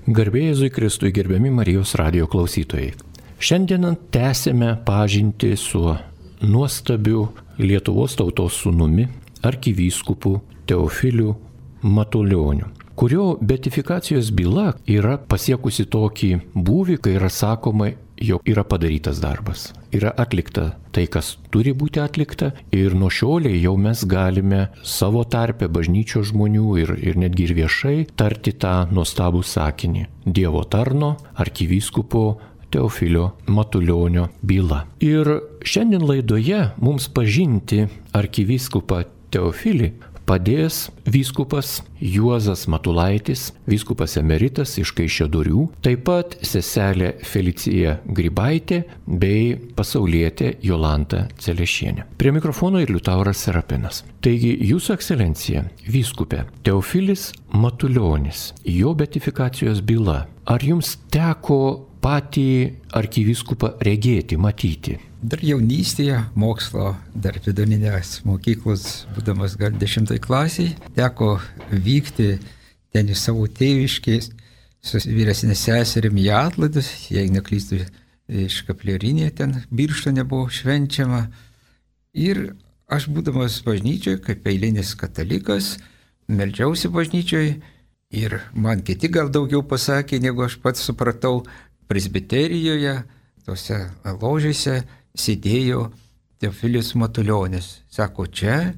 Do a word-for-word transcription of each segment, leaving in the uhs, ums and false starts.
Garbė Jėzui Kristui, gerbiami Marijos radijo klausytojai. Šiandien tęsime pažintį su nuostabiu Lietuvos tautos sūnumi, arkivyskupu Teofiliu Matulioniu, kurio beatifikacijos byla yra pasiekusi tokį būvį, kai yra sakoma, jog yra padarytas darbas. Yra atlikta tai, kas turi būti atlikta, ir nuo šioliai jau mes galime savo tarpe bažnyčios žmonių ir, ir netgi ir viešai tarti tą nuostabų sakinį: Dievo tarno arkivyskupo Teofilio Matulionio byla. Ir šiandien laidoje mums pažinti arkivyskupą Teofilį padės vyskupas Juozas Matulaitis, vyskupas emeritas iš Kaišiadorių, taip pat seselė Felicija Grybaitė bei pasaulietė Jolanta Celešienė. Prie mikrofono ir Liutauras Serapinas. Taigi, Jūsų ekscelencija, vyskupė Teofilis Matulionis, jo beatifikacijos byla. Ar jums teko patį arkivyskupą regėti, matyti? Dar jaunystėje, mokslo, dar vidurinės mokyklos, būdamas gal dešimtoj klasiai, teko vykti ten į savo tėviškės su vyresnė seserim į atlaidus, jei neklystu, iš Kaplierinė ten Birštone buvo švenčiama. Ir aš, būdamas bažnyčioje, kaip eilinis katalikas, meldžiausi bažnyčioje ir man kiti gal daugiau pasakė, negu aš pats supratau. Presbiterijoje, tose ložėse sėdėjo Teofilis Matulionis. Sako, čia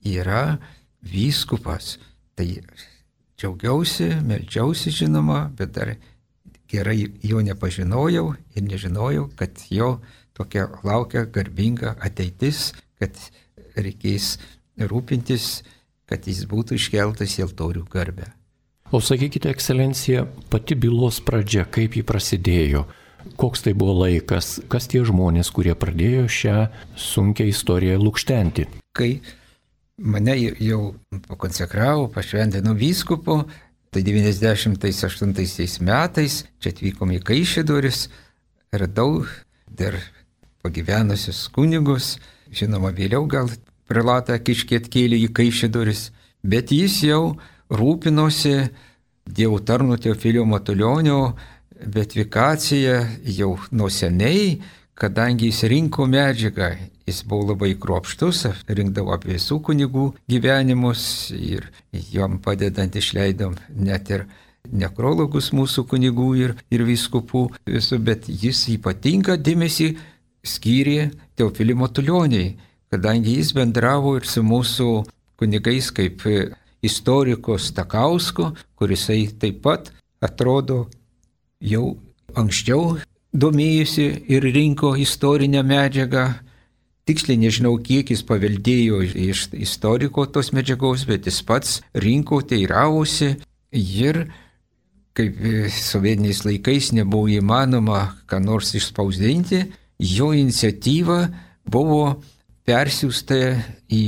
yra vyskupas. Tai džiaugiausi, meldžiausi žinoma, bet dar gerai jo nepažinojau ir nežinojau, kad jo tokia laukia garbinga ateitis, kad reikės rūpintis, kad jis būtų iškeltas į altorių garbę. O sakykite, ekscelencija, pati bylos pradžia, kaip ji prasidėjo, koks tai buvo laikas, kas tie žmonės, kurie pradėjo šią sunkią istoriją lukštenti? Kai mane jau pakonsekravo, pašventino vyskupu, tai devyniasdešimt aštuntaisiais metais čia atvykom į Kaišiadorius, radau dar pagyvenusius kunigus, žinoma, vėliau gal prelatą Kiškį atkėlė į Kaišiadorius, bet jis jau rūpinosi Dievo tarno Teofilio Matulionio beatifikacija jau nuo seniai, kadangi jis rinko medžiagą, jis buvo labai kruopštus, rinkdavo apie visų kunigų gyvenimus ir jom padedant išleidom net ir nekrologus mūsų kunigų ir, ir vyskupų visų, bet jis ypatingą dėmesį skyrė Teofiliui Matulioniui, kadangi jis bendravo ir su mūsų kunigais kaip istoriko Stakausko, kurisai taip pat atrodo jau anksčiau domėjusi ir rinko istorinę medžiagą. Tiksliai nežinau, kiek jis paveldėjo iš istoriko tos medžiagos, bet jis pats rinko, teiravosi ir kaip sovietiniais laikais nebuvo įmanoma ką nors išspausdinti, jo iniciatyva buvo persiųsta į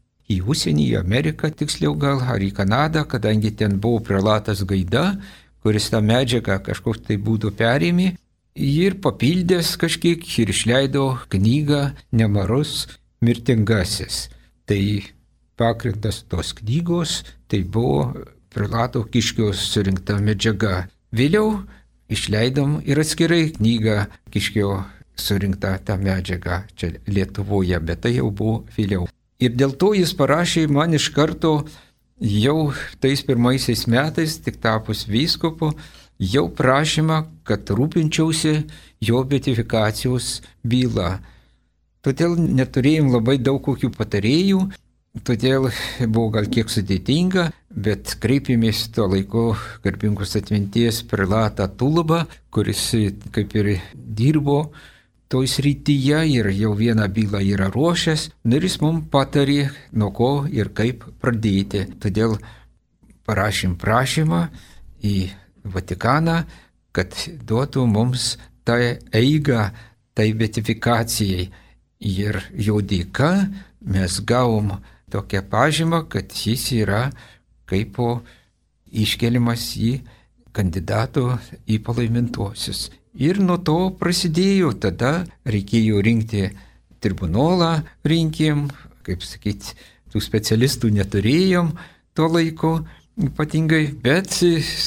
į užsienį, į Ameriką tiksliau gal, ar į Kanadą, kadangi ten buvo prelatas Gaida, kuris tą medžiagą kažkoks tai būdu perėmė ir papildęs kažkiek ir išleido knygą Nemarus mirtingasis. Tai pagrindas tos knygos, tai buvo prelato Kiškio surinkta medžiaga. Vėliau išleidom ir atskirai knygą Kiškio surinktą tą medžiagą čia Lietuvoje, bet tai jau buvo vėliau. Ir dėl to jis parašė man iš karto jau tais pirmaisiais metais, tik tapus vyskupu, jau prašymą, kad rūpinčiausi jo beatifikacijos bylą. Todėl neturėjom labai daug kokių patarėjų, todėl buvo gal kiek sudėtinga, bet kreipėmės tuo laiku garbingos atminties prelatą Tulubą, kuris kaip ir dirbo toj srityje ir jau vieną bylą yra ruošęs, ir jis mums patarė, nuo ko ir kaip pradėti. Todėl parašym prašymą į Vatikaną, kad duotų mums tą eigą, tai beatifikacijai. Ir jo dėka mes gavom tokią pažymą, kad jis yra kaip iškeliamas į kandidatų į palaimintuosius. Ir nuo to prasidėjo, tada reikėjo rinkti tribunolą, rinkėm, kaip sakyti, tų specialistų neturėjom tuo laiku ypatingai, bet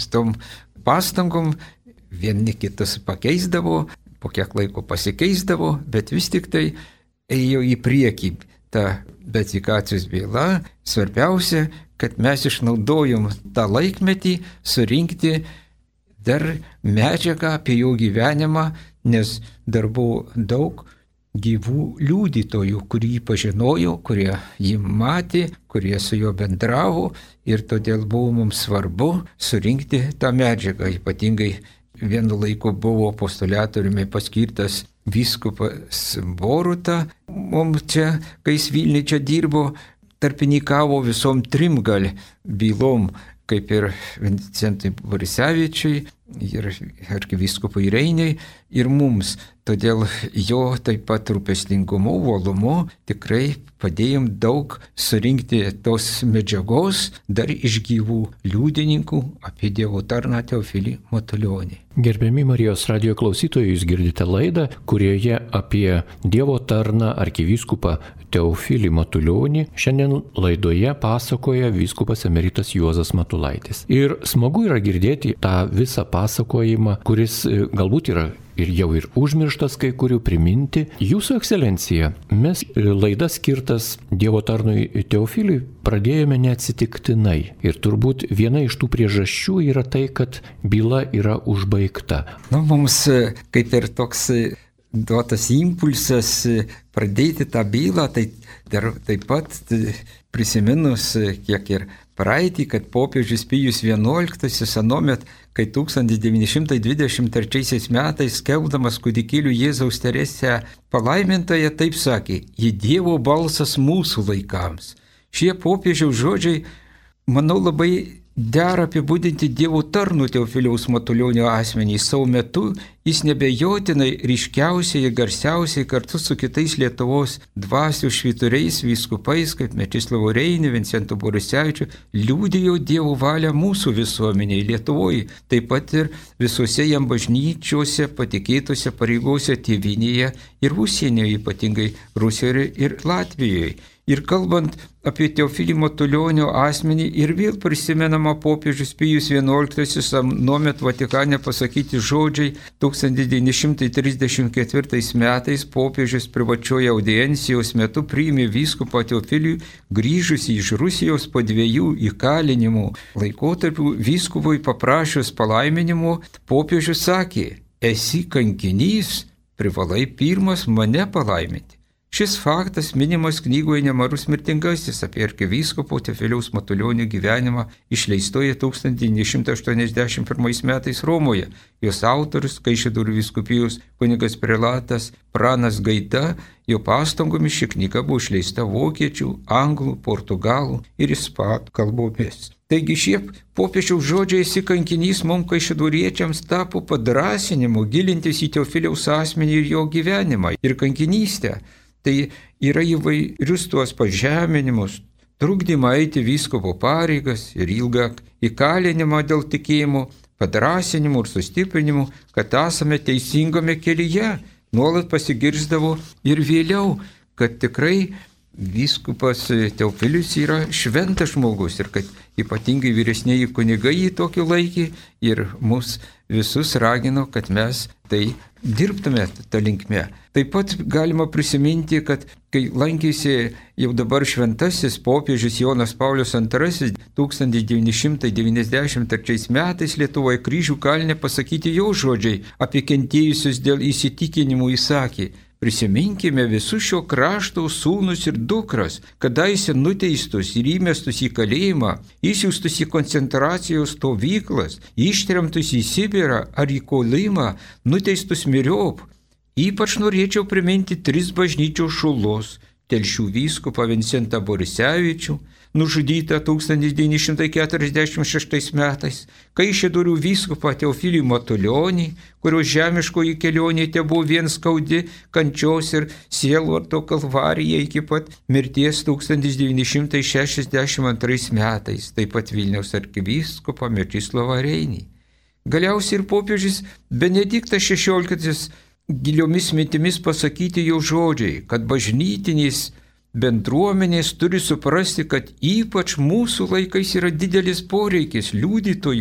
tom pastangom vieni kitus pakeisdavo, po kiek laiko pasikeisdavo, bet vis tik tai ėjo į priekį ta beatifikacijos byla. Svarbiausia, kad mes išnaudojom tą laikmetį surinkti dar medžiagą apie jo gyvenimą, nes dar buvo daug gyvų liudytojų, kurie jį pažinojo, kurie jį matė, kurie su juo bendravo, ir todėl buvo mums svarbu surinkti tą medžiagą. Ypatingai vienu laiku buvo apostoliatoriumi paskirtas vyskupas Boruta. Mums čia, kai jis Vilniuje čia dirbo, tarpininkavo visom trim gal bylom, kaip ir Vincentui Borisevičiui, ir arkivyskupui Reiniai, ir mums. Todėl jo taip pat rūpestingumu, uolumu tikrai padėjom daug surinkti tos medžiagos dar iš gyvų liudininkų apie Dievo tarną Teofilį Matulionį. Gerbiami Marijos radijo klausytojai, jūs girdite laidą, kurioje apie Dievo tarną arkivyskupą Teofilį Matulionį šiandien laidoje pasakoja vyskupas emeritas Juozas Matulaitis. Ir smagu yra girdėti tą visą pasakojimą, kuris galbūt yra ir jau ir užmirštas kai kurių, priminti. Jūsų ekscelencija, mes laidas skirtas Dievo tarnui Teofiliui pradėjome neatsitiktinai. Ir turbūt viena iš tų priežasčių yra tai, kad byla yra užbaigta. Nu, mums kaip ir toks duotas impulsas pradėti tą bylą, tai dar taip pat prisiminus kiek ir praeitį, kad popiežius Pijus vienuoliktasis anuomet, kai tūkstantis devyni šimtai dvidešimt trečiaisiais metais skelbdamas kūdikėlių Jėzaus Teresę palaimintąją, taip sakė: ji Dievo balsas mūsų laikams. Šie popiežiaus žodžiai, manau, labai dera apibūdinti Dievo tarno Teofiliaus Matulionio asmenį. Savo metu jis nebejotinai ryškiausiai ir garsiausiai kartu su kitais Lietuvos dvasios švyturiais vyskupais, kaip Mečislovu Reiniu, Vincentu Borisevičiu, liudijo Dievo valią mūsų visuomeniai Lietuvoje, taip pat ir visose jam bažnyčiose patikėtose pareigose tėvynėje ir užsienyje, ypatingai Rusijoje ir Latvijoje. Ir kalbant apie Teofilį Matulionio asmenį, ir vėl prisimenama popiežius Pijus vienuoliktasis anuomet Vatikane pasakyti žodžiai. tūkstantis devyni šimtai trisdešimt ketvirtais metais popiežius privačioje audiencijos metu priėmė vyskupą Teofilių grįžusį iš Rusijos po dviejų įkalinimų laikotarpių. Vyskupui paprašius palaiminimo, popiežius sakė: esi kankinys, privalai pirmas mane palaiminti. Šis faktas minimas knygoje Nemarus mirtingasis apie arkivyskupo Teofiliaus Matulionio gyvenimą, išleistoje tūkstantis devyni šimtai aštuoniasdešimt pirmais metais Romoje. Jos autorius, Kaišiadorių vyskupijos kunigas prelatas Pranas Gaida, jo pastangomis ši knyga buvo išleista vokiečių, anglų, portugalų ir ispanų kalbomis. Taigi šie popiežiaus žodžiai esi kankinys mums kaišiadoriečiams tapo padrąsinimu gilintis į Teofiliaus asmenį ir jo gyvenimą ir kankinystę. Tai yra įvairius tuos pažeminimus, trukdymą eiti vyskupo pareigas ir ilgą įkalinimą dėl tikėjimo, padrąsinimų ir sustiprinimų, kad esame teisingame kelyje. Nuolat pasigirzdavo ir vėliau, kad tikrai vyskupas Teofilius yra šventas žmogus ir kad ypatingai vyresnieji kunigai jį tokiu laikė ir mus visus ragino, kad mes tai dirbtume tą linkmę. Taip pat galima prisiminti, kad kai lankėsi jau dabar šventasis popiežius Jonas Paulius antrasis tūkstantis devyni šimtai devyniasdešimt trečiais metais Lietuvoje Kryžių kalne pasakyti jo žodžiai apie kentėjusius dėl įsitikinimų, jis sakė: prisiminkime visus šio krašto sūnus ir dukras, kadaise nuteistus ir įmestus į kalėjimą, išsiųstus į koncentracijos stovyklas, ištremtus į Sibirą ar į kolimą, nuteistus miriop. Ypač norėčiau priminti tris bažnyčios šulus: Telšių vyskupą Vincentą Borisevičių, nužudytą tūkstantis devyni šimtai keturiasdešimt šeštais metais, Kaišiadorių vyskupą Teofilį Matulionį, kurio žemiškoji kelionė te buvo vien skaudi kančios ir sielvarto kalvarija iki pat mirties tūkstantis devyni šimtai šešiasdešimt antrais metais, taip pat Vilniaus arkivyskupą Mečislovą Reinį. Galiausiai ir popiežius Benediktas šešioliktasis giliomis mintimis pasakyti jo žodžiai, kad bažnytinės bendruomenės turi suprasti, kad ypač mūsų laikais yra didelis poreikis liudytojų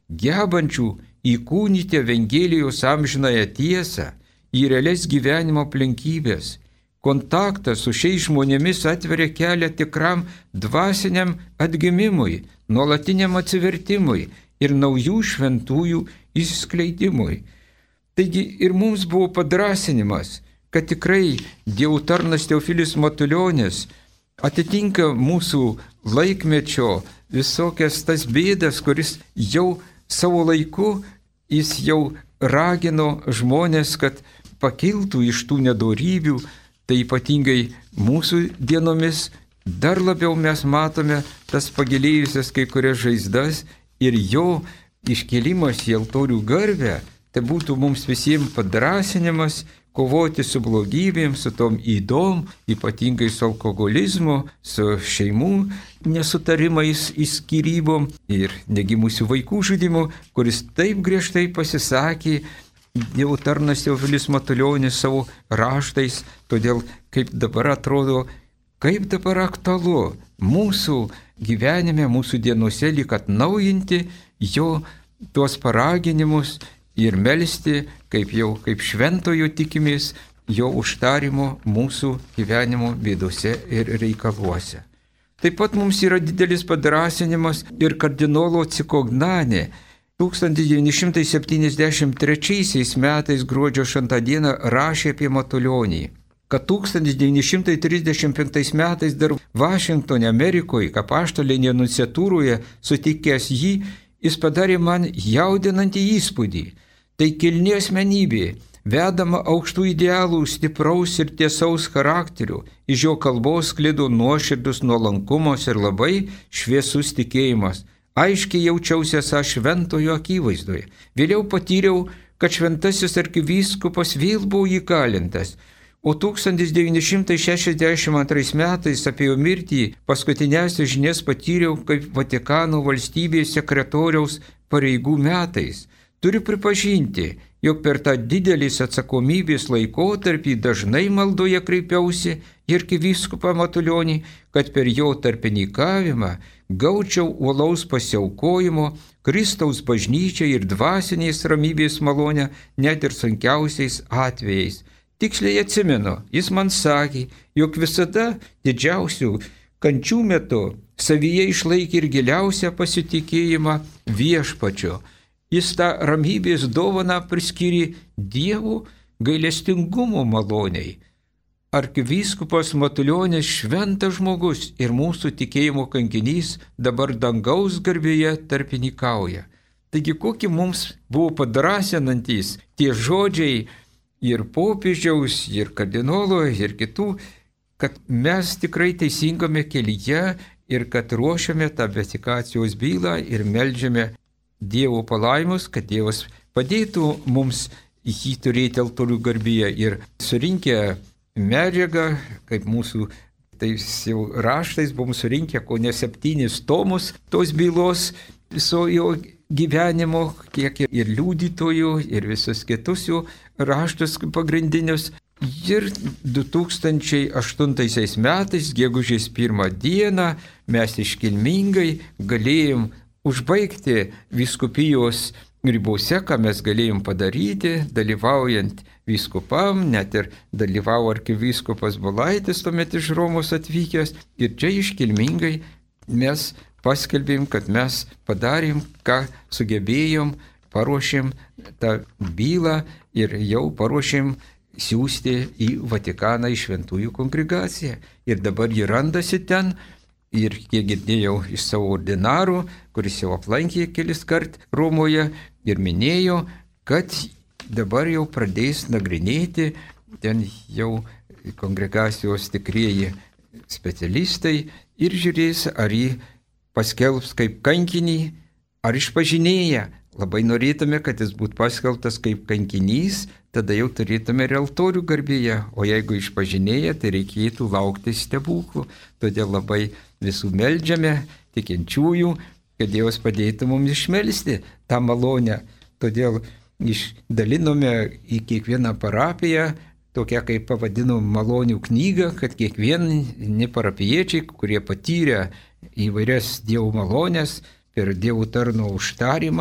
gebančių įkūnyti Evangelijos amžinąją tiesą į realias gyvenimo aplinkybės. Kontaktas su šiais žmonėmis atveria kelią tikram dvasiniam atgimimui, nuolatiniam atsivertimui ir naujų šventųjų išskleidimui. Taigi ir mums buvo padrasinimas, kad tikrai Dievo tarnas Teofilis Matulionis atitinka mūsų laikmečio visokias tas bėdas, kuris jau savo laiku jis jau ragino žmonės, kad pakiltų iš tų nedorybių. Tai ypatingai mūsų dienomis dar labiau mes matome tas pagilėjusias kai kurias žaizdas ir jo iškėlimas į altorių garbę, tai būtų mums visiems padrasinimas kovoti su blogybėm, su tom ydom, ypatingai su alkoholizmu, su šeimų nesutarimais, įskyrybom ir negimusių vaikų žudimu, kuris taip griežtai pasisakė Dievo tarnas Teofilis Matulionis savo raštais, todėl kaip dabar atrodo, kaip dabar aktualu mūsų gyvenime, mūsų dienose lyg atnaujinti jo tuos paraginimus ir melsti, kaip jau kaip šventojo tikimės, jo užtarimo mūsų gyvenimo bėdose ir reikaluose. Taip pat mums yra didelis padrasinimas ir kardinolo Cicognani tūkstantis devyni šimtai septyniasdešimt trečiaisiais metais gruodžio aštuntą dieną rašė apie Matulionį, kad tūkstantis devyni šimtai trisdešimt penktais metais dar Vašingtone, Amerikoje, apaštalinėje nunciatūroje sutikęs jį, jis padarė man jaudinantį įspūdį. Tai kilni asmenybė, vedama aukštų idealų, stipraus ir tiesaus charakterių, iš jo kalbos sklido nuoširdus nuolankumas ir labai šviesus tikėjimas. Aiškiai jaučiausi esą šventojo akivaizdoje. Vėliau patyriau, kad šventasis arkivyskupas vėl buvo įkalintas, o tūkstantis devyni šimtai šešiasdešimt antrais metais apie jo mirtį paskutinėsias žinias patyriau kaip Vatikano valstybės sekretoriaus pareigų metais. Turiu pripažinti, jog per tą didelės atsakomybės laikotarpį dažnai maldoje kreipiausi į arkivyskupą Matulionį, kad per jo tarpininkavimą gaučiau uolaus pasiaukojimo Kristaus bažnyčiai ir dvasinės ramybės malonę net ir sunkiausiais atvejais. Tiksliai atsimenu, jis man sakė, jog visada didžiausių kančių metu savyje išlaikė ir giliausią pasitikėjimą viešpačiu. Jis tą ramybės dovaną priskyrė Dievo gailestingumo maloniai. Arkivyskupas Matulionis šventas žmogus ir mūsų tikėjimo kankinys dabar dangaus garbėje tarpininkauja. Taigi kokie mums buvo padrasinantys tie žodžiai ir popiežiaus, ir kardinolo, ir kitų, kad mes tikrai teisingame kelyje ir kad ruošiame tą beatikacijos bylą ir meldžiame Dievo palaimus, kad Dievas padėtų mums jį turėti altorių garbėje ir surinkę medžiagą, kaip mūsų tais jau raštais buvom surinkę ko ne septynis tomus tos bylos viso jo gyvenimo, kiek ir liudytojų, ir visus kitus jų raštus pagrindinius. Ir du tūkstančiai aštuntaisiais metais, gegužės pirmą dieną, mes iškilmingai galėjom užbaigti vyskupijos ribose, ką mes galėjom padaryti, dalyvaujant vyskupam, net ir dalyvavo arkivyskupas Bulaitis, tuomet iš Romos atvykęs. Ir čia iškilmingai mes paskelbėm, kad mes padarėm, ką sugebėjom, paruošėm tą bylą ir jau paruošėm siūsti į Vatikaną, į šventųjų kongregaciją. Ir dabar ji randasi ten. Ir kiek girdėjau iš savo ordinarų, kuris jau aplankė kelis kart Romoje ir minėjo, kad dabar jau pradės nagrinėti ten jau kongregacijos tikrieji specialistai ir žiūrės, ar jį paskelbs kaip kankinį, ar išpažinėja. Labai norėtume, kad jis būtų paskelbtas kaip kankinys, tada jau turėtume ir altorių garbėje, o jeigu išpažinėja, tai reikėtų laukti stebuklų. Todėl labai visų meldžiame, tikinčiųjų, kad Dievas padėtų mums išmelsti tą malonę. Todėl išdalinome į kiekvieną parapiją tokią, kaip pavadinom, malonių knygą, kad kiekvieni parapiečiai, kurie patyrė įvairias Dievo malonės per Dievo tarno užtarimą,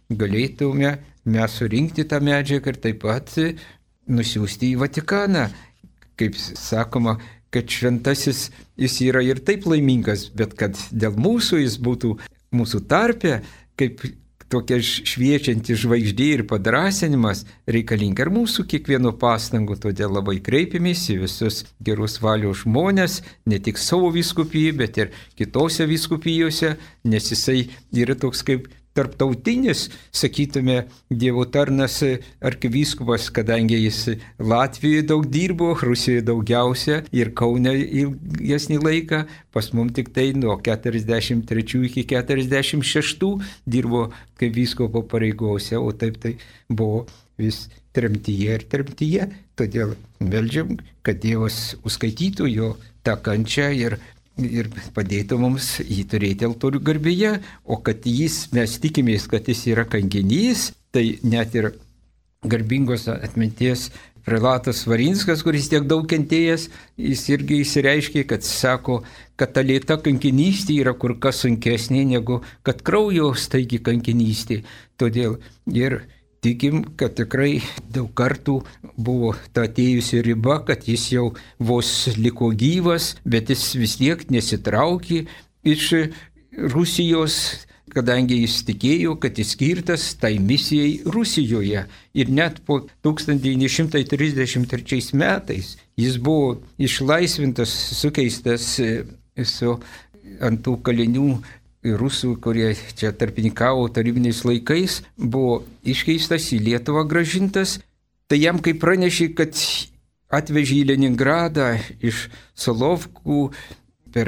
galėtume mes surinkti tą medžiagą ir taip pat nusiųsti į Vatikaną. Kaip sakoma, kad šventasis jis yra ir taip laimingas, bet kad dėl mūsų jis būtų mūsų tarpe, kaip tokia šviečianti žvaigždė ir padrasinimas reikalinga ir mūsų kiekvieno pastangų, todėl labai kreipiamės į visus geros valios žmonės, ne tik savo vyskupijai, bet ir kitose vyskupijose, nes jisai yra toks kaip tarptautinis, sakytume, Dievo tarnas arkivyskupas, kadangi jis Latvijoje daug dirbo, Rusijoje daugiausia ir Kaune ilgesnį laiką, pas mum tik tai nuo keturiasdešimt trečių iki keturiasdešimt šeštų dirbo kaip vyskupo pareigose, o taip tai buvo vis tremtyje ir tremtyje. Todėl meldžiam, kad Dievas užskaitytų jo tą kančią ir ir padėtų mums jį turėti altorių garbėje, o kad jis, mes tikimės, kad jis yra kankinys, tai net ir garbingos atminties prelatas Varinskas, kuris tiek daug kentėjęs, jis irgi įsireiškė, kad sako, kad ta lėta kankinystė yra kur kas sunkesnė negu kad kraujo staigi kankinystė. Todėl ir tikim, kad tikrai daug kartų buvo ta atėjusi riba, kad jis jau vos liko gyvas, bet jis vis tiek nesitraukė iš Rusijos, kadangi jis tikėjo, kad jis skirtas tai misijai Rusijoje. Ir net po tūkstantis devyni šimtai trisdešimt trečiais metais jis buvo išlaisvintas, sukeistas su ant tų kalinių rusų, kurie čia tarpininkavo tarybiniais laikais, buvo iškeistas į Lietuvą gražintas. Tai jam kaip pranešė, kad atvežė į Leningradą iš Solovkų per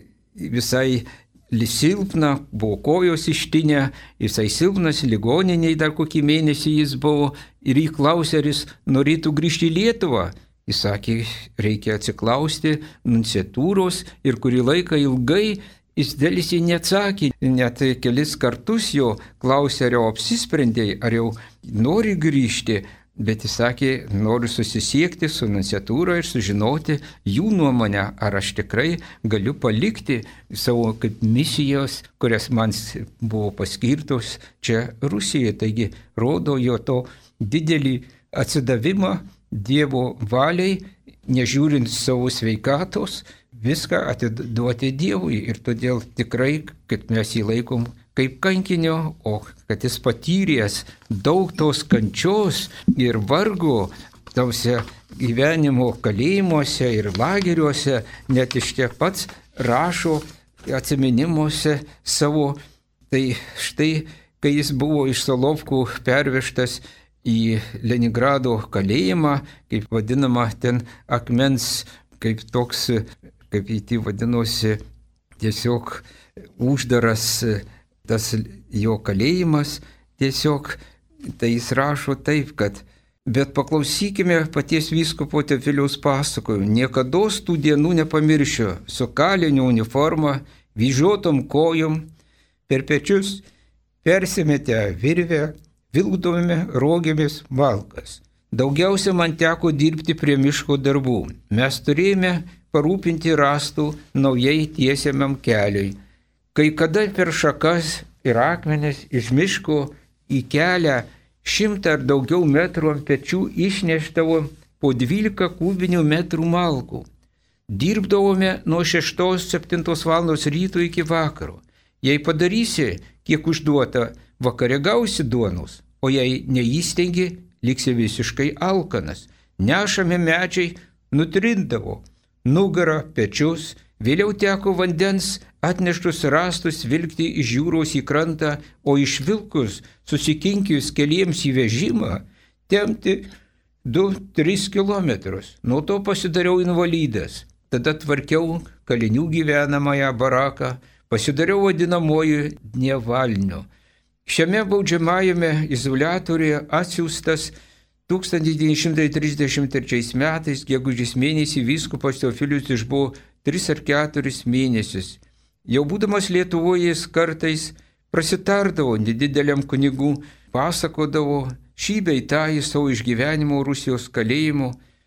visai silpną, buvo kojos ištinę, visai silpnas, ligoniniai dar kokį mėnesį jis buvo ir jį klausė, ar jis norėtų grįžti į Lietuvą. Jis sakė, reikia atsiklausti nunciatūros ir kurį laiką ilgai jis dėlisi neatsakė, net kelis kartus jo klausė, ar jau apsisprendė, ar jau nori grįžti, bet jis sakė, noriu susisiekti su nunciatūra ir sužinoti jų nuomonę, ar aš tikrai galiu palikti savo kaip misijos, kurias man buvo paskirtos čia Rusijoje. Taigi rodo jo to didelį atsidavimą Dievo valiai, nežiūrint savo sveikatos, viską atiduoti Dievui ir todėl tikrai, kad mes jį laikom kaip kankinio, o kad jis patyręs daug tos kančios ir vargo tausia gyvenimo kalėjimuose ir lageriuose, net iš tiek pats rašo atsiminimuose savo. Tai štai, kai jis buvo iš Solovkų pervežtas į Leningrado kalėjimą, kaip vadinama ten akmens, kaip toks, kaip jį vadinosi, tiesiog uždaras tas jo kalėjimas, tiesiog tai jis rašo taip, kad bet paklausykime paties vyskupo Teofiliaus pasakojimų, niekados tų dienų nepamiršiu, su kalinio uniforma, vyžuotom kojom, per pečius persimetę virvę, vilkdome rogėmis malkas. Daugiausia man teko dirbti prie miško darbų. Mes turėjome parūpinti rąstų naujai tiesiamam keliui. Kai kada per šakas ir akmenis iš miško į kelią šimtą ar daugiau metrų ant pečių išneštavo po dvylika kubinių metrų malkų. Dirbdavome nuo šeštos septintos valandos ryto iki vakaro. Jei padarysi, kiek užduota, vakare gausi duonos, o jei neįstengi, liksi visiškai alkanas. Nešami medžiai nutrindavo nugarą, pečius, vėliau teko vandens atneštus rąstus vilkti iš jūros į krantą, o išvilkus, susikinkijus keliems į vežimą, tempti du tris kilometrus. Nuo to pasidariau invalidas. Tada tvarkiau kalinių gyvenamąją baraką, pasidariau vadinamoju Dnievalniu. Šiame baudžiamajame izoliatoriuje atsiųstas tūkstantis devyni šimtai trisdešimt trečiais metais, gegužės mėnesį, vyskupas Teofilius išbuvo tris ar keturis mėnesius. Jau būdamas Lietuvoje jis kartais prasitardavo nedideliam kunigų, pasakodavo šį bei tą į savo išgyvenimo Rusijos kalėjimo.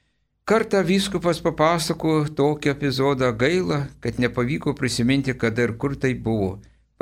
Kartą vyskupas papasako tokį epizodą, gaila, kad nepavyko prisiminti, kada ir kur tai buvo.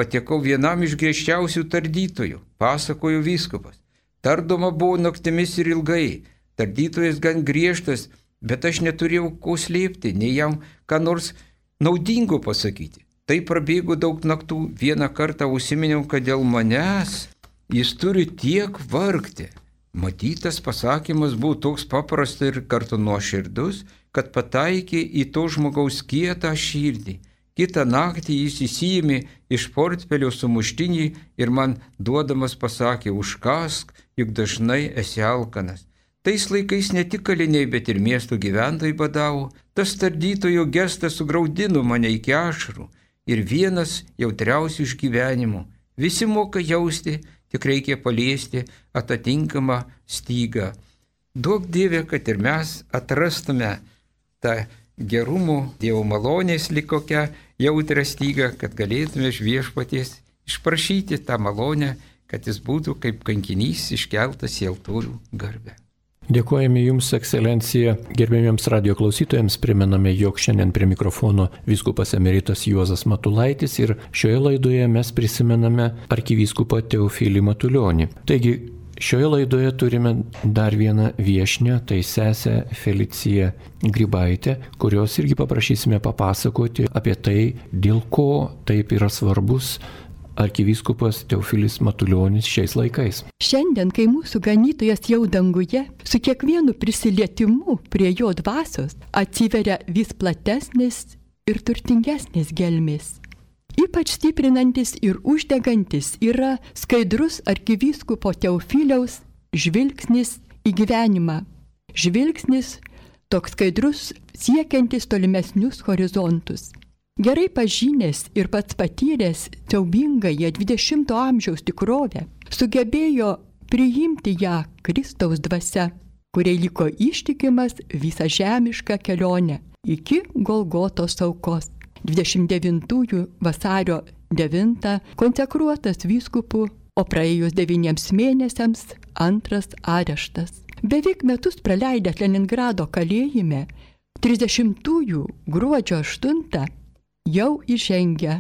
patekau vienam iš griežčiausių tardytojų, pasakojo vyskupas. Tardoma buvo naktimis ir ilgai, tardytojas gan griežtas, bet aš neturėjau ko slėpti, nei jam ką nors naudingo pasakyti. Tai prabėgo daug naktų, vieną kartą užsiminiau, kad dėl manęs jis turi tiek vargti. Matytas pasakymas buvo toks paprastas ir kartu nuoširdus, kad pataikė į to žmogaus kietą širdį. Kitą naktį jis įsiėmė iš portfelio sumuštinį ir man duodamas pasakė, užkask, juk dažnai esi alkanas. Tais laikais ne tik kaliniai, bet ir miesto gyventojai badavo. Tas tardytojo gestas sugraudino mane iki ašarų ir vienas jautriausių išgyvenimų. Visi moka jausti, tik reikia paliesti atitinkamą stygą. Duok Dieve, kad ir mes atrastume tą gerumo, Dievo malonės likokią jautrią stygą, kad galėtume iš viešpaties išprašyti tą malonę, kad jis būtų kaip kankinys iškeltas į altorių garbę. Dėkojame Jums, ekscelencija. Gerbėmiems radio klausytojams primename, jog šiandien prie mikrofono vyskupas emeritas Juozas Matulaitis ir šioje laidoje mes prisimename arkivyskupą Teofilį Matulionį. Taigi, šioje laidoje turime dar vieną viešnią, tai sesę Feliciją Grybaitę, kurios irgi paprašysime papasakoti apie tai, dėl ko taip yra svarbus arkivyskupas Teofilis Matulionis šiais laikais. Šiandien, kai mūsų ganytojas jau danguje, su kiekvienu prisilietimu prie jo dvasios atsiveria vis platesnis ir turtingesnis gelmės. Ypač stiprinantis ir uždegantis yra skaidrus arkivyskupo Teofiliaus žvilgsnis į gyvenimą. Žvilgsnis toks skaidrus siekiantis tolimesnius horizontus. Gerai pažinęs ir pats patyręs siaubingąją dvidešimto amžiaus tikrovę, sugebėjo priimti ją Kristaus dvasia, kuriai liko ištikimas visą žemišką kelionę iki Golgotos aukos. dvidešimt devintųjų vasario devintą konsekruotas vyskupu, o praėjus devyniems mėnesiams antras areštas. Beveik metus praleidęs Leningrado kalėjime, trisdešimtųjų gruodžio aštuntą jau įžengia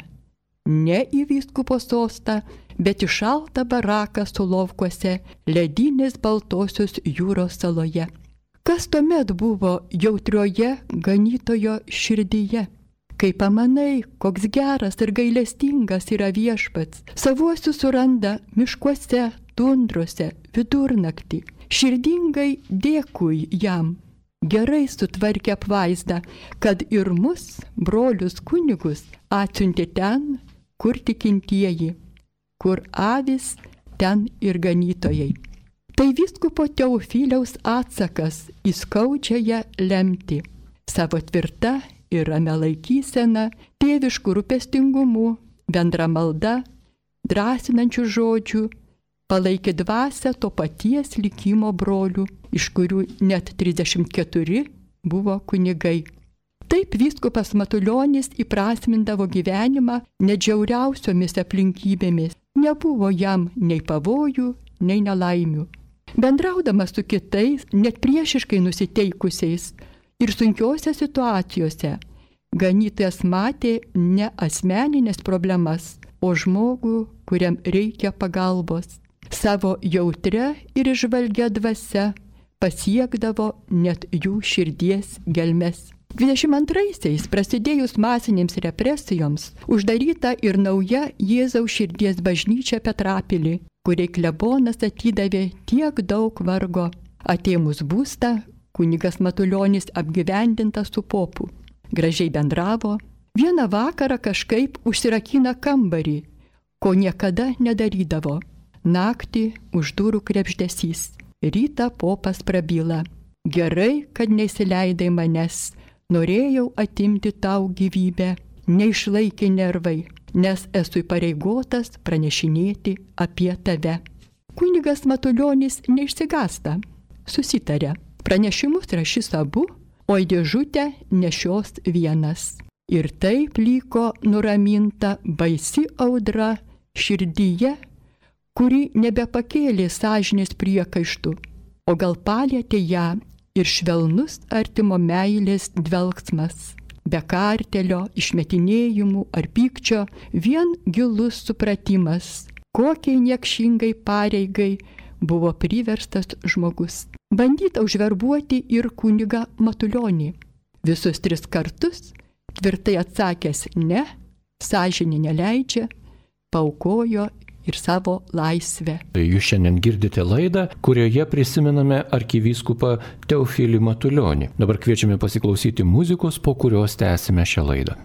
ne į vyskupo sostą, bet į šaltą baraką Solovkuose, ledinės Baltosios jūros saloje. Kas tuomet buvo jautrioje ganytojo širdyje? Kai pamanai, koks geras ir gailestingas yra viešpats, savuosius suranda miškuose, tundrose, vidurnaktį, širdingai dėkui jam. Gerai sutvarkė apvaizdą, kad ir mus, brolius kunigus, atsiuntė ten, kur tikintieji, kur avis, ten ir ganytojai. Tai vyskupo Teofiliaus atsakas į skaudžiąją lemtį. Savo tvirta ir ramia laikysena, tėvišku rūpestingumu, bendra malda, drąsinančių žodžių, palaikė dvasią to paties likimo brolių, iš kurių net trisdešimt keturi buvo kunigai. Taip vyskupas Matulionis įprasmindavo gyvenimą net žiauriausiomis aplinkybėmis. Nebuvo jam nei pavojų, nei nelaimių. Bendraudamas su kitais, net priešiškai nusiteikusiais ir sunkiose situacijose, ganytojas matė ne asmeninės problemas, o žmogų, kuriam reikia pagalbos. Savo jautre ir išvalgia dvasia pasiekdavo net jų širdies gelmes. dvidešimt antraisiais, prasidėjus masinėms represijoms, uždaryta ir nauja Jėzaus širdies bažnyčia Petrapilį, kuriai klebonas atidavė tiek daug vargo. Atėmus būstą, kunigas Matulionis apgyvendintas su popu. Gražiai bendravo. Vieną vakarą kažkaip užsirakina kambarį, ko niekada nedarydavo. Naktį už durų krebždesys. Rytą popas prabyla. Gerai, kad neįsileidai manęs. Norėjau atimti tau gyvybę. Neišlaikė nervai, nes esu įpareigotas pranešinėti apie tave. Kunigas Matulionis neišsigąsta. Susitarė. Pranešimus rašys abu, o į dėžutę nešios vienas. Ir taip liko nuraminta baisi audra širdyje, kuri nebepakėlė sąžinės priekaištų, o gal palietė ją ir švelnus artimo meilės dvelksmas. be kartelio, išmetinėjimų ar pykčio, vien gilus supratimas, kokiai niekšingai pareigai buvo priverstas žmogus. Bandyta užverbuoti ir kunigą Matulionį. Visus tris kartus tvirtai atsakęs ne, sąžinė neleidžia, paaukojo ir savo laisvę. Jūs šiandien girdite laidą, kurioje prisimename arkivyskupą Teofilį Matulionį. Dabar kviečiame pasiklausyti muzikos, po kurios tęsime šią laidą.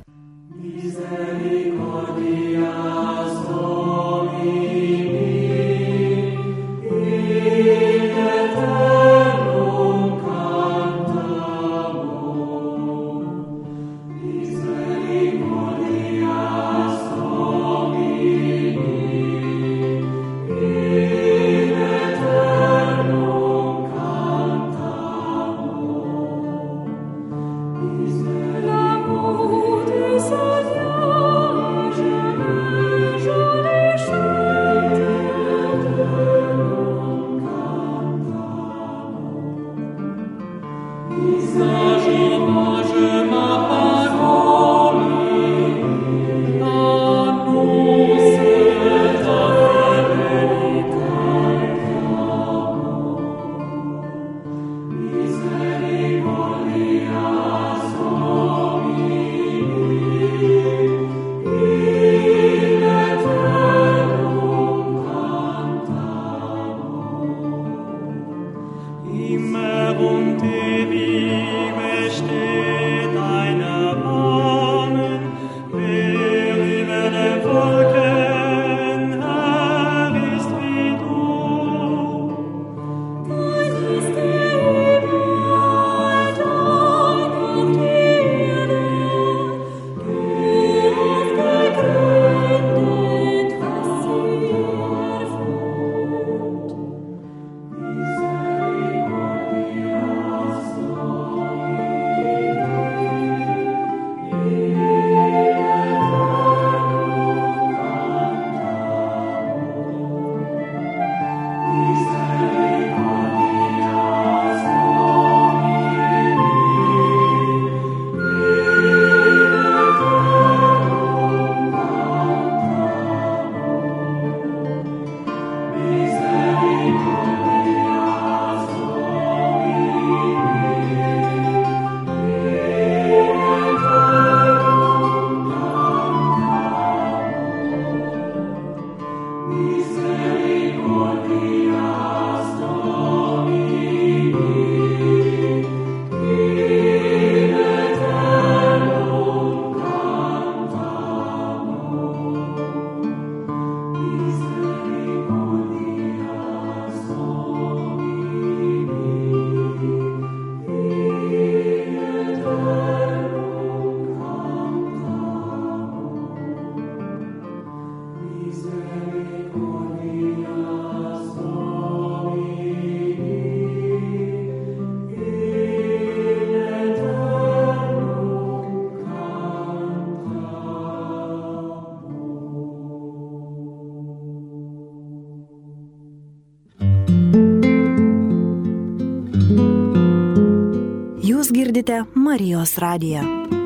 Jūs girdite Marijos radiją.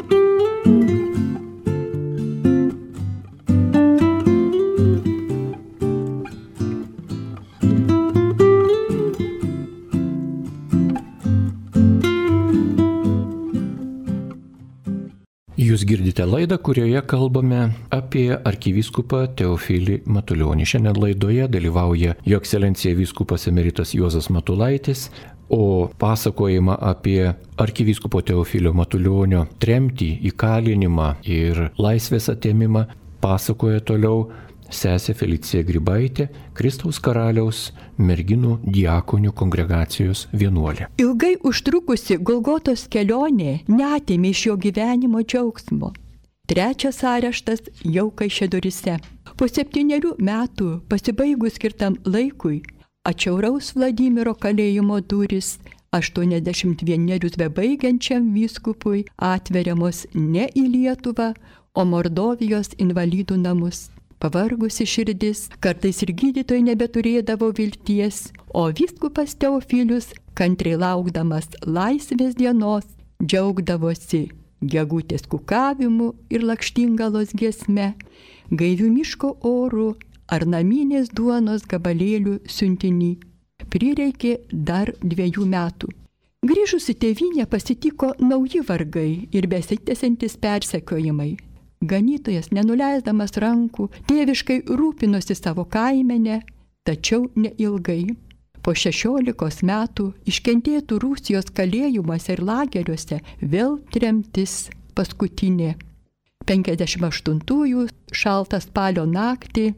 Jūs girdite laidą, kurioje kalbame apie arkivyskupą Teofilį Matulionį. Šiandien laidoje dalyvauja Jo ekscelencija vyskupas emeritas Juozas Matulaitis, o pasakojimą apie arkivyskupo Teofilio Matulionio tremtį, įkalinimą ir laisvės atėmimą pasakoja toliau sesė Felicija Grybaitė, Kristaus karaliaus merginų diakonių kongregacijos vienuolė. Ilgai užtrukusi Golgotos kelionė neatėmė iš jo gyvenimo džiaugsmo. Trečias areštas jau Kaišiadoryse. Po septynerių metų pasibaigus skirtam laikui atšiauraus Vladimiro kalėjimo durys aštuoniasdešimt vienerius bebaigiančiam vyskupui atveriamos ne į Lietuvą, o Mordovijos invalidų namus. Pavargusi širdis, kartais ir gydytojai nebeturėdavo vilties, o vyskupas Teofilius, kantriai laukdamas laisvės dienos, džiaugdavosi gegutės kukavimu ir lakštingalos giesme, gaivių miško orų ar naminės duonos gabalėlių siuntinį. Prireikė dar dviejų metų. Grįžus į tėvynę pasitiko nauji vargai ir besitęsiantis persekiojimai. Ganytojas, nenuleisdamas rankų, tėviškai rūpinosi savo kaimenę, tačiau neilgai. Po šešiolikos metų iškentėtų Rusijos kalėjimuose ir lageriuose vėl tremtis paskutinė. penkiasdešimt aštuntųjų šaltą spalio naktį,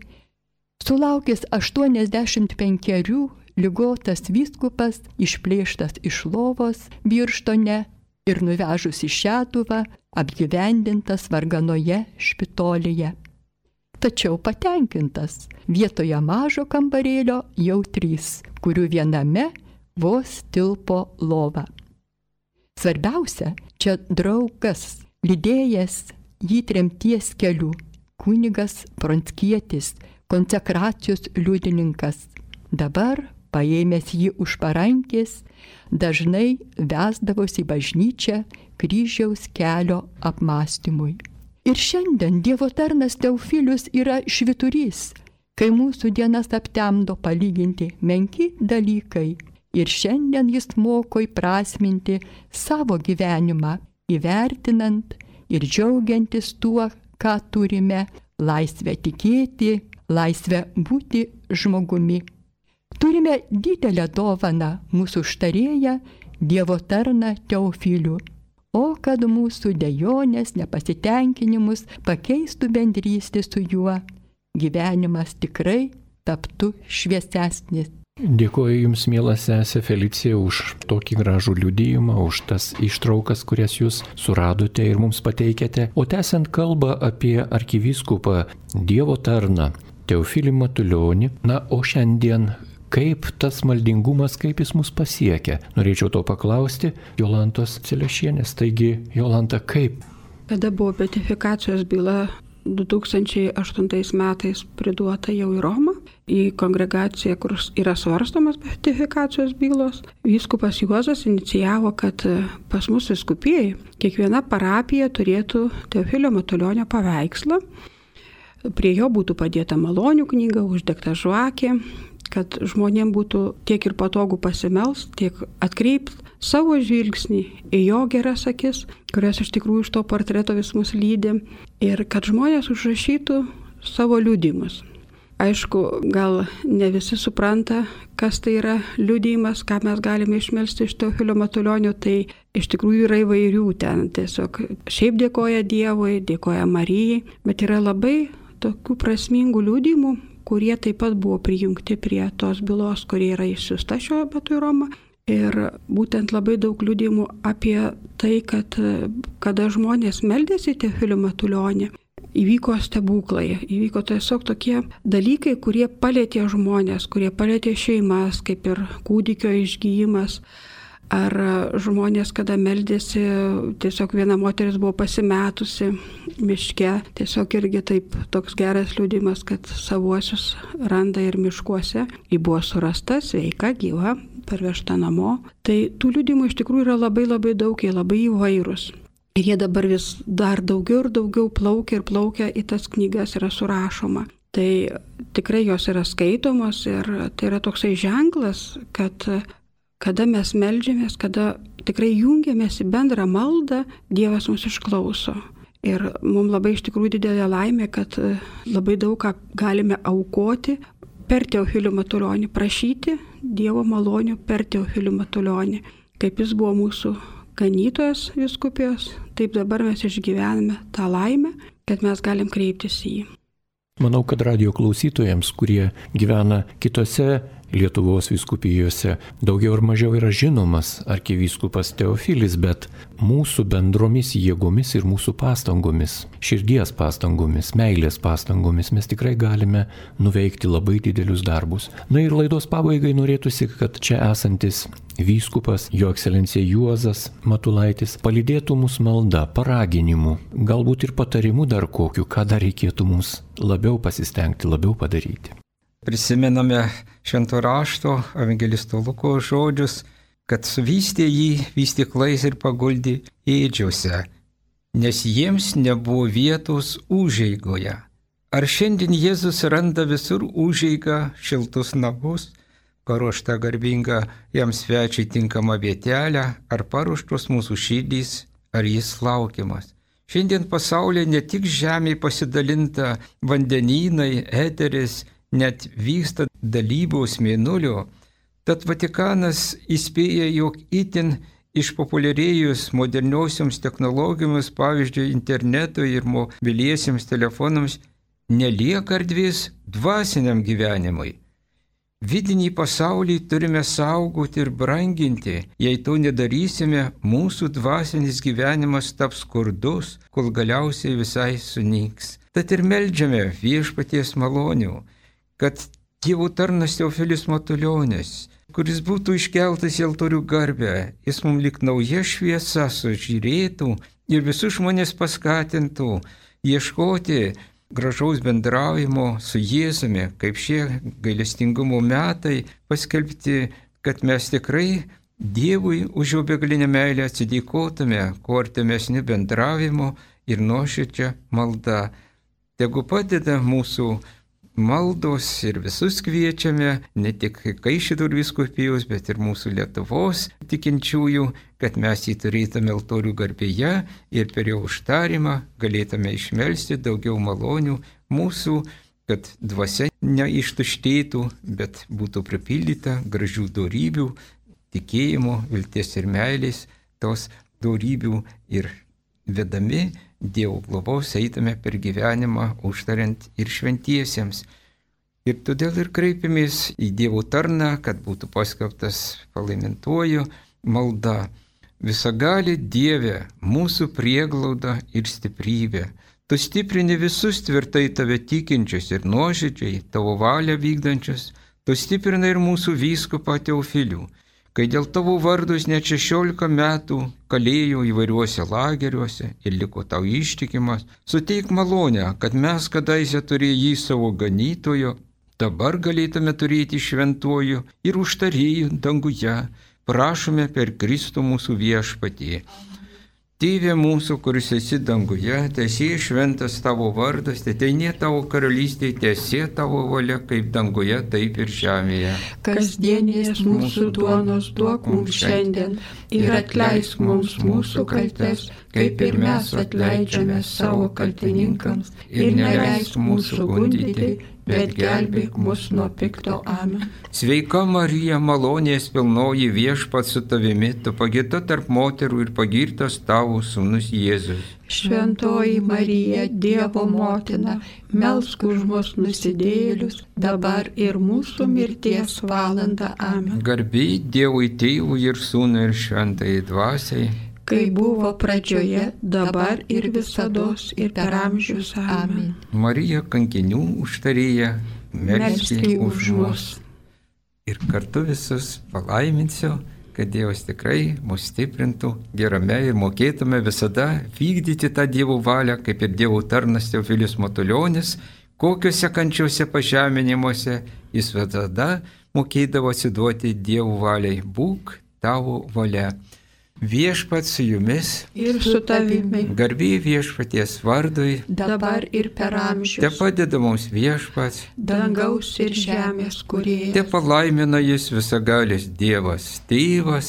sulaukęs aštuoniasdešimt penkerių, ligotas vyskupas išplėštas iš lovos Birštone ir nuvežus į Šeduvą, apgyvendintas varganoje špitolėje. Tačiau patenkintas, vietoje mažo kambarėlio jau trys, kurių viename vos tilpo lova. Svarbiausia, čia draugas, lydėjęs jį tremties keliu, kunigas Pronckietis, konsekracijos liudininkas. Dabar, paėmęs jį už parankės, dažnai vesdavosi į bažnyčią kryžiaus kelio apmąstymui. Ir šiandien Dievo tarnas Teofilius yra švyturys, kai mūsų dienas aptemdo palyginti menki dalykai. Ir šiandien jis moko įprasminti savo gyvenimą, įvertinant ir džiaugiantis tuo, ką turime, laisvę tikėti, laisvę būti žmogumi. Turime didelę dovaną mūsų užtarėją Dievo tarną Teofilių. O kad mūsų dejonės, nepasitenkinimus pakeistų bendrystė su juo, gyvenimas tikrai taptų šviesesnis. Dėkuoju Jums, miela sesė Felicija, už tokį gražų liudijimą, už tas ištraukas, kurias Jūs suradote ir mums pateikėte. O tęsiant kalbą apie arkivyskupą Dievo tarną Teofilį Matulionį, na, o šiandien kaip tas maldingumas, kaip jis mus pasiekia? Norėčiau to paklausti Jolantos Celešienės. Taigi, Jolanta, kaip? Kada buvo beatifikacijos byla du tūkstančiai aštuntais metais priduota jau į Romą, į kongregaciją, kur yra svarstomas beatifikacijos bylos, vyskupas Juozas inicijavo, kad pas mus vyskupijai kiekviena parapija turėtų Teofilio Matulionio paveikslą. Prie jo būtų padėta malonių knyga, uždegta žvakė, kad žmonėm būtų tiek ir patogu pasimelst, tiek atkreipti savo žvilgsnį į jo geras akis, kurios iš tikrųjų iš to portreto vis mus lydi, ir kad žmonės užrašytų savo liudijimus. Aišku, gal ne visi supranta, kas tai yra liudijimas, ką mes galime išmelsti iš Teofilio Matulionio, tai iš tikrųjų yra įvairių ten. Tiesiog šiaip dėkoja Dievui, dėkoja Marijai, bet yra labai tokių prasmingų liudijimų, kurie taip pat buvo prijungti prie tos bylos, kurie yra išsiųsta šiuo metu į Romą. Ir būtent labai daug liudijimų apie tai, kad kada žmonės meldėsi Teofilį Matulionį, įvyko stebuklai, įvyko tiesiog tokie dalykai, kurie palėtė žmonės, kurie palėtė šeimas, kaip ir kūdikio išgyjimas. Ar žmonės, kada meldėsi, tiesiog viena moteris buvo pasimetusi miške, tiesiog irgi taip toks geras liudijimas, kad savuosius randa ir miškuose. Ji buvo surasta, sveika, gyva, parvežta namo. Tai tų liudijimų iš tikrųjų yra labai labai daug, jie labai įvairūs. Ir jie dabar vis dar daugiau ir daugiau plaukia ir plaukia į tas knygas, yra surašoma. Tai tikrai jos yra skaitomos ir tai yra toksai ženklas, kad kada mes meldžiamės, kada tikrai jungiamės į bendrą maldą, Dievas mus išklauso. Ir mums labai iš tikrųjų didelė laimė, kad labai daug ką galime aukoti per Teofilių Matulionį, prašyti Dievo malonių per Teofilių Matulionį. Kaip jis buvo mūsų ganytojas vyskupijos, taip dabar mes išgyvename tą laimę, kad mes galim kreiptis į jį. Manau, kad radijo klausytojams, kurie gyvena kitose Lietuvos vyskupijose, daugiau ar mažiau yra žinomas arkivyskupas Teofilis, bet mūsų bendromis jėgomis ir mūsų pastangomis, širdies pastangomis, meilės pastangomis mes tikrai galime nuveikti labai didelius darbus. Na ir laidos pabaigai norėtųsi, kad čia esantis vyskupas, jo ekscelencija Juozas Matulaitis, palydėtų mus malda, paraginimu, galbūt ir patarimu dar kokiu, ką dar reikėtų mums labiau pasistengti, labiau padaryti. Prisimename švento rašto evangelisto Luko žodžius, kad suvystė jį vystyklais ir paguldė ėdžiuose. nes jiems nebuvo vietos užeigoje. Ar šiandien Jėzus randa visur užeigą, šiltus namus, paruoštą garbingą jam svečiai tinkamą vietelę, ar paruoštos mūsų širdys, ar jis laukiamas? Šiandien pasaulyje ne tik žemė pasidalinta vandenynai, eteris, net vyksta dalybos mėnulio, tad Vatikanas įspėja, jog itin išpopuliarėjus moderniosioms technologijoms, pavyzdžiui, internetui ir mobiliesiems telefonams, nelieka erdvės dvasiniam gyvenimui. Vidinį pasaulį turime saugoti ir branginti. Jei to nedarysime, mūsų dvasinis gyvenimas taps skurdus, kol galiausiai visai sunyks. Tad ir meldžiame viešpaties malonių, kad Dievo tarnas Teofilis Matulionis, kuris būtų iškeltas į altorių garbę, jis mums lyg nauja šviesa sužiūrėtų ir visus žmonės paskatintų ieškoti gražaus bendravimo su Jėzumi, kaip šie gailestingumo metai paskelbti, kad mes tikrai Dievui už jo begalinę meilę atsidėkotume, kuo artimesniu bendravimu ir nuoširdžia malda. Tegu padeda mūsų maldos ir visus kviečiame, ne tik Kaišiadorių vyskupijos, bet ir mūsų Lietuvos tikinčiųjų, kad mes jį turėtume altorių garbėje ir per jo užtarimą galėtume išmelsti daugiau malonių mūsų, kad dvasia neištuštėtų, bet būtų pripildyta gražių dorybių, tikėjimo, vilties ir meilės, tos dorybių ir vedami Dievo globos eitume per gyvenimą, užtariant ir šventiesiems. Ir todėl ir kreipiamės į Dievo tarną, kad būtų paskelbtas palaimintuoju malda. Visagali Dieve, mūsų prieglauda ir stiprybė. Tu stiprini visus tvirtai tave tikinčius ir nuoširdžiai tavo valią vykdančius. Tu stiprinai ir mūsų vyskupą Teofilių, kai dėl tavo vardus net šešiolika metų kalėjo įvairiuose lageriuose ir liko tau ištikimas, suteik malonę, kad mes kadaise turėję jį savo ganytojo, dabar galėtume turėti šventuoju ir užtarėjų danguje, prašome per Kristų mūsų viešpatį. Tėve mūsų, kuris esi danguje, teesie šventas tavo vardas, teateinie tavo karalystė, teesie tavo valia, kaip danguje, taip ir žemėje. Kasdienės mūsų duonos duok mums šiandien ir atleisk mums mūsų kaltes, kaip ir mes atleidžiame savo kaltininkams, ir neleisk mūsų gundyti, bet gelbėk mus nuo pikto. Amen. Sveika Marija, malonės pilnoji, viešpats su tavimi, tu pagirta tarp moterų ir pagirtas tavo sūnus Jėzus. Šventoji Marija, Dievo motina, melsk už mus nusidėjėlius, dabar ir mūsų mirties valanda. Amen. Garbė Dievui Tėvui ir Sūnui ir Šventajai Dvasiai, kai buvo pradžioje, dabar ir visados ir per amžius. Amen. Marija kankinių užtarėja, melski už mus. Ir kartu visus palaiminsiu, kad Dievas tikrai mus stiprintų gerame ir mokėtume visada vykdyti tą Dievo valią, kaip ir Dievo tarnas Teofilis Matulionis, kokiuose kančiuose pažeminimuose jis visada mokėdavo atsiduoti Dievo valiai. Būk tavo valia. Viešpats su jumis ir su tavimi. Garbė viešpaties vardui, dabar ir per amžius. Te padeda mums viešpats, dangaus ir žemės kūrėjas. Te palaimina jis visagalis Dievas, Tėvas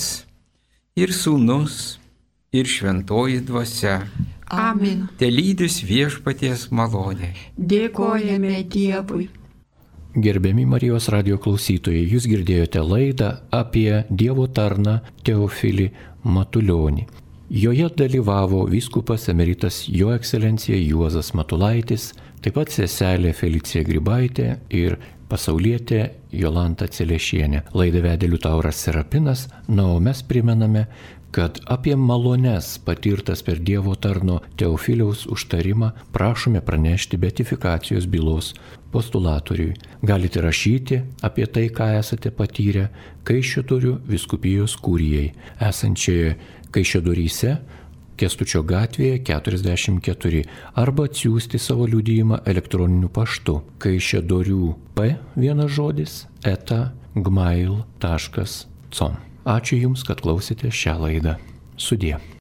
ir Sūnus ir Šventoji Dvasia. Amen. Te lydis viešpaties malonė. Dėkojame Dievui. Gerbiami Marijos radijo klausytojai, jūs girdėjote laidą apie Dievo tarną Teofilį Matulionį. Joje dalyvavo vyskupas emeritas Jo ekscelencija Juozas Matulaitis, taip pat seselė Felicija Grybaitė ir pasaulietė Jolanta Celešienė. Laidą vedė Liutauras Serapinas, na o mes primename, kad apie malones patirtas per Dievo tarno Teofiliaus užtarimą prašome pranešti beatifikacijos bylos postulatoriui. Galite rašyti apie tai, ką esate patyrę Kaišiadorių vyskupijos kurijai, esančioje Kaišiadoryse, Kęstučio gatvėje keturiasdešimt keturi, arba atsiųsti savo liudijimą elektroniniu paštu kaišiadorių p vienas žodis eta gmail taškas com. Ačiū Jums, kad klausėte šią laidą. Sudie.